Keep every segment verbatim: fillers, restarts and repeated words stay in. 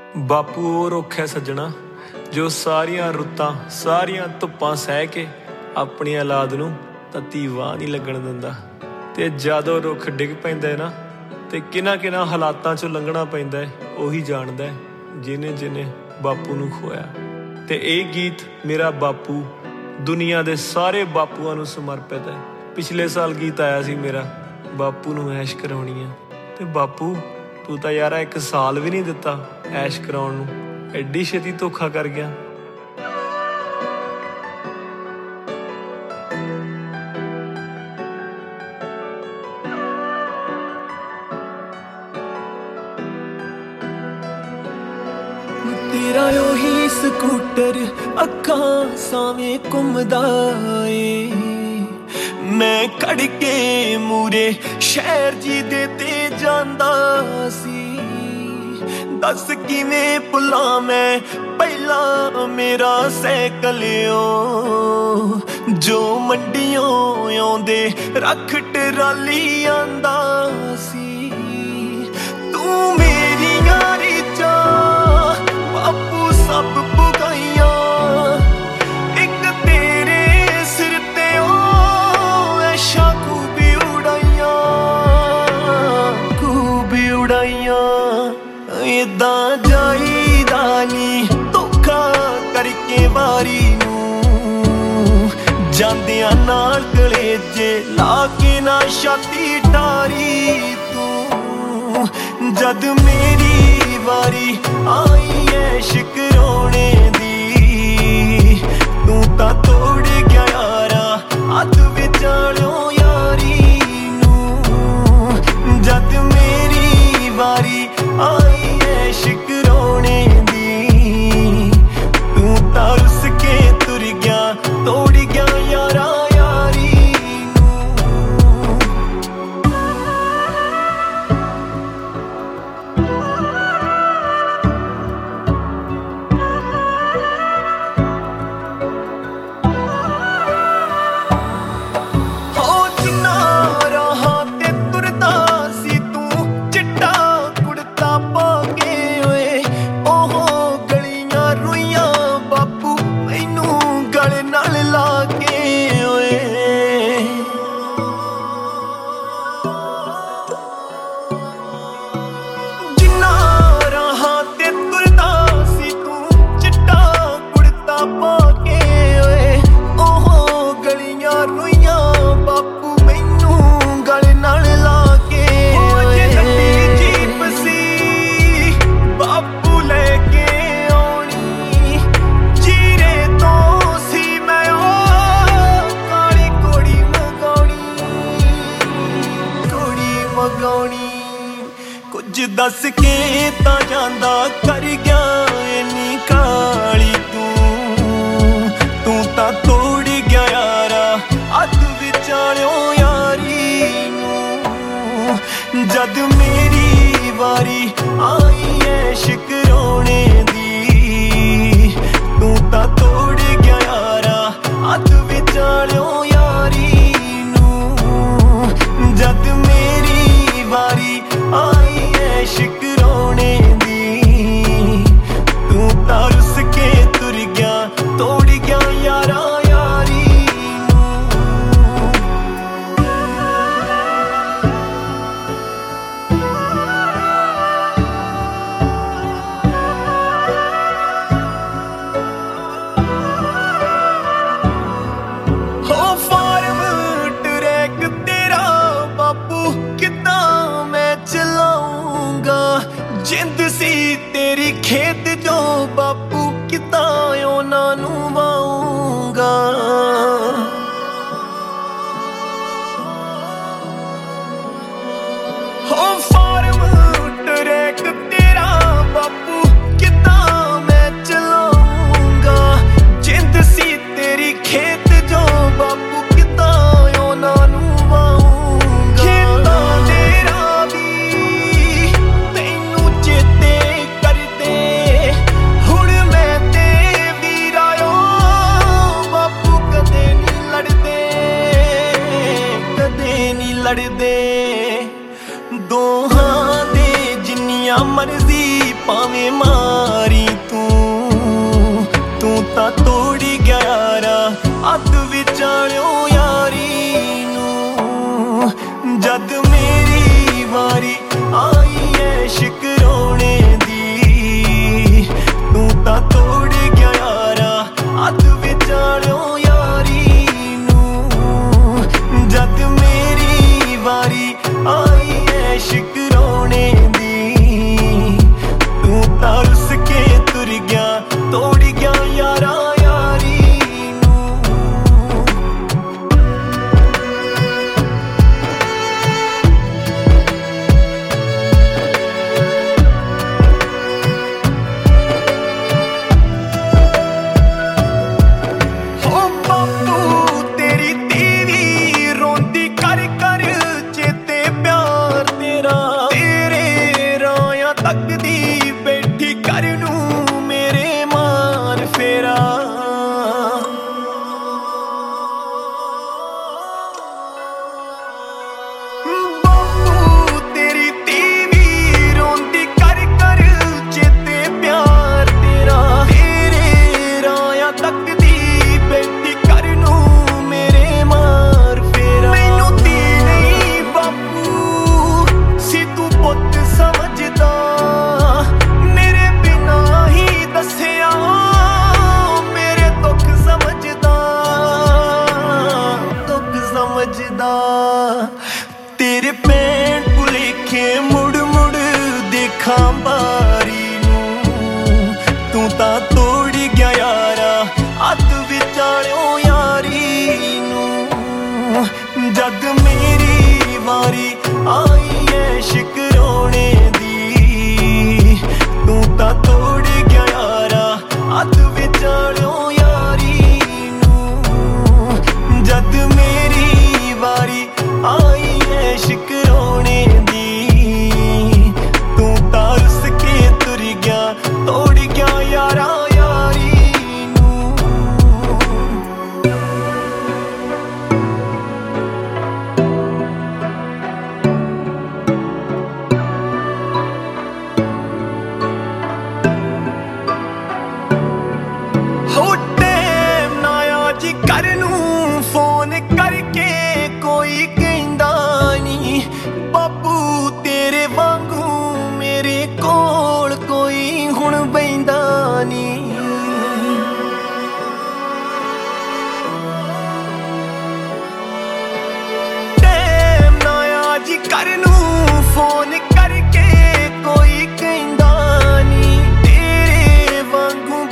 ਬਾਪੂ ਉਹ ਰੁੱਖ ਹੈ ਸੱਜਣਾ ਜੋ ਸਾਰੀਆਂ ਰੁੱਤਾਂ ਸਾਰੀਆਂ ਧੁੱਪਾਂ ਸਹਿ ਕੇ ਆਪਣੀ ਔਲਾਦ ਨੂੰ ਤੱਤੀ ਵਾਹ ਨਹੀਂ ਲੱਗਣ ਦਿੰਦਾ। ਤੇ ਜਦੋਂ ਰੁੱਖ ਡਿੱਗ ਪੈਂਦਾ ਹੈ ਨਾ ਤੇ ਕਿਹਨਾਂ ਕਿਹਨਾਂ ਹਾਲਾਤਾਂ ਚੋਂ ਲੰਘਣਾ ਪੈਂਦਾ ਹੈ ਉਹੀ ਜਾਣਦਾ ਹੈ ਜਿਹਨੇ ਜਿਹਨੇ ਬਾਪੂ ਨੂੰ ਖੋਇਆ। ਤੇ ਇਹ ਗੀਤ ਮੇਰਾ ਬਾਪੂ ਦੁਨੀਆ ਦੇ ਸਾਰੇ ਬਾਪੂਆਂ ਨੂੰ ਸਮਰਪਿਤ ਹੈ। ਪਿਛਲੇ ਸਾਲ ਗੀਤ ਆਇਆ ਸੀ ਮੇਰਾ ਬਾਪੂ ਨੂੰ ਐਸ਼ ਕਰਾਉਣੀ ਆ। ਤੇ ਬਾਪੂ ਤੂੰ ਤਾਂ ਯਾਰਾ ਇੱਕ ਸਾਲ ਵੀ ਨਹੀਂ ਦਿੱਤਾ ਐਸ਼ ਕਰਾਉਣ ਨੂੰ, ਐਡੀ ਛੇਤੀ ਧੋਖਾ ਕਰ ਗਿਆ। ਤੇਰਾ ਉਹੀ ਸਕੂਟਰ ਅੱਖਾਂ ਸਾਵੇਂ ਘੁੰਮਦਾ ਏ, ਮੈਂ ਖੜ ਕੇ ਮੂਰੇ ਸ਼ਹਿਰ ਜੀ ਦੇ ਤੇ ਜਾਂਦਾ ਸੀ। ਦੱਸ ਕਿਵੇਂ ਭੁੱਲਾਂ ਮੈਂ ਪਹਿਲਾਂ ਮੇਰਾ ਸਾਈਕਲ ਓ ਜੋ ਮੰਡੀਓਂ ਆਉਂਦੇ ਰੱਖ ਟਰਾਲੀ ਆਂਦਾ ਸੀ। ਤੂੰ ਮੇਰੀ ਯਾਰੀ ਚਾ ਬਾਪੂ ਸਭ ਪੁਗਾਈਆਂ, ਇੱਕ ਤੇਰੇ ਸਿਰ ਤੇ ਓ ਐਸ਼ਾਂ ਖੂਬੀ ਉਡਾਈਆਂ ਖੂਬੀ ਉਡਾਈਆਂ। ਏਦਾਂ ਜਾਈਦਾ ਨੀ ਧੋਖਾ ਕਰਕੇ ਵਾਰੀ ਨੂੰ, ਜਾਂਦਿਆਂ ਨਾਲ ਕਲੇਜੇ ਲਾ ਕੇ ਨਾ ਛਾਤੀ ਠਾਰੀ ਤੂੰ। ਜਦ ਮੇਰੀ ਵਾਰੀ ਆਈ ਐਸ਼ ਕਰਾਉਣੇ ਦੀ, ਤੂੰ ਤਾਂ ਤੋੜ ਗਿਆ ਯਾਰਾ ਹੱਥ ਵਿਚਾਲਿਓ ਯਾਰੀ ਨੂੰ। ਜਦ ਮੇਰੀ ਵਾਰੀ ਆਈ ਐਸ਼ ਕਰਾਉਣੇ ਦੀ, ਤੂੰ ਤਾਂ ਰੁੱਸ ਕੇ ਤੁਰ ਗਿਆ ਤੋੜ ਗਿਆ ਯਾਰਾ ਯਾਰੀ ਨੂੰ। ਹੋ ਜਿੰਨਾ ਰਾਹਾਂ ਤੇ ਤੁਰਦਾ ਸੀ ਤੂੰ ਚਿੱਟਾ ਕੁੜਤਾ ਪਾ ਕੇ ਓਏ, ਉਹ ਗਲੀਆਂ ਰੋਈਆਂ ਬਾਪੂ ਮੈਨੂੰ ਗਲ ਨਾਲ ਲਾ ਕੇ ਓਏ। ਜਿੰਨਾ ਰਾਹਾਂ ਤੇ ਤੁਰਦਾ ਸੀ ਤੂੰ ਚਿੱਟਾ ਕੁੜਤਾ ਪਾ ਕੇ ਓਏ, ਉਹ ਗਲੀਆਂ ਰੋਈਆਂ ਬਾਪੂ ਮੈਨੂੰ ਗਲ ਨਾਲ ਲਾ ਕੇ ਓਏ। ਜੀਪ ਸੀ ਬਾਪੂ ਲੈ ਕੇ ਆਉਣੀ, ਜੀਰੇ ਤੋਂ ਸੀ ਮੈਂ ਉਹ ਕਾਲੀ ਕੋੜੀ ਮਗਾਉਣੀ ਕੋੜੀ ਮਗਾਉਣੀ। ਕੁਝ ਦੱਸ ਕੇ ਤਾਂ ਜਾਂਦਾ ਕਰ ਗਿਆ ਇੰਨੀ ਕਾਲੀ ਤੂੰ, ਤੂੰ ਤਾਂ ਤੋੜ ਗਿਆ ਯਾਰਾ ਹੱਥ ਵਿਚਾਲਿਓ ਯਾਰੀ ਨੂੰ। ਜਦ ਮੇਰੀ ਵਾਰੀ ਆਈ ਐਸ਼ ਕਰਾਉਣੇ ਦੀ, ਤੂੰ ਤਾਂ ਤੋੜ ਗਿਆ ਯਾਰਾ ਹੱਥ ਵਿਚਾਲਿਓ ਯਾਰੀ ਨੂੰ। ਜਦ ਮੇਰੀ ਵਾਰੀ ਆਈ ਐਸ਼ ਕਰਾਉਣੇ ਦੀ,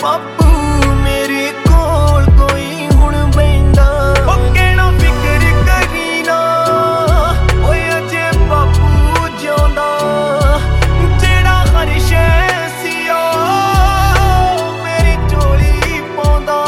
ਬਾਪੂ ਮੇਰੇ ਕੋਲ ਕੋਈ ਹੁਣ ਬੈਂਦਾ ਉਹ ਕਹਿਣਾ ਫਿਕਰ ਕਰੀ ਨਾ ਓਏ ਅਜੇ ਬਾਪੂ ਜਿਉਂਦਾ ਜਿਹੜਾ ਹਰ ਸ਼ੈ ਸੀ ਉਹ ਮੇਰੀ ਝੋਲੀ ਪਾਉਂਦਾ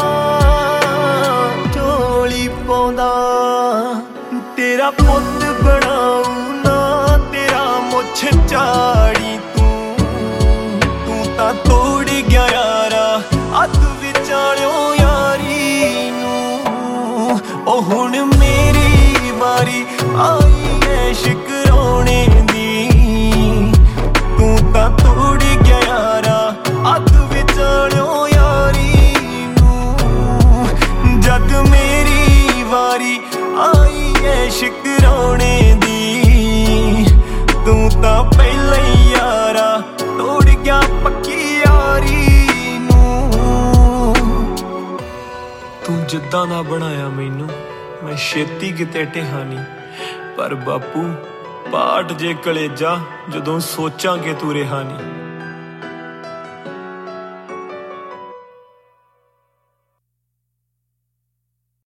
ਝੋਲੀ ਪਾਉਂਦਾ ਤੇਰਾ ਪੁੱਤ ਬਣਾਉ ਨਾ ਤੇਰਾ ਮੁੱਛ ਝਾੜੀ ਤੂੰ ਤੂੰ ਤਾਂ ਤੋੜ ਗਿਆ ਯਾਰਾ ਅੱਧ ਵਿਚਾਲਿਓ ਯਾਰੀ ਨੂੰ ਉਹ ਹੁਣ ਮੇਰੀ ਵਾਰੀ ਆਈ ਐ ਸ਼ਿਕਰਾਉਣੇ ਦੀ ਤੂੰ ਤਾਂ ਤੋੜ ਗਿਆ ਯਾਰਾ ਅੱਧ ਵਿਚਾਲਿਓ ਯਾਰੀ ਨੂੰ ਜਦ ਮੇਰੀ ਵਾਰੀ ਆਈ ਐ ਸ਼ਿਕਰਾਉਣੇ ਦੀ ਤੂੰ ਤਾਂ ਪਹਿਲਾਂ ਹੀ ਯਾਰਾ ਤੋੜ ਗਿਆ ਪੱਕੀ ਯਾਰੀ ਨੂੰ ਤੂੰ ਜਿੱਦਾਂ ਦਾ ਬਣਾਇਆ ਮੈਨੂੰ ਮੈਂ ਛੇਤੀ ਕਿਤੇ ਟਿਹਾਨੀ ਪਰ ਬਾਪੂ ਪਾਟ ਜੇ ਕਲੇਜਾ ਜਦੋਂ ਸੋਚਾਂ ਕਿ ਤੂੰ ਰਿਹਾ ਨਹੀਂ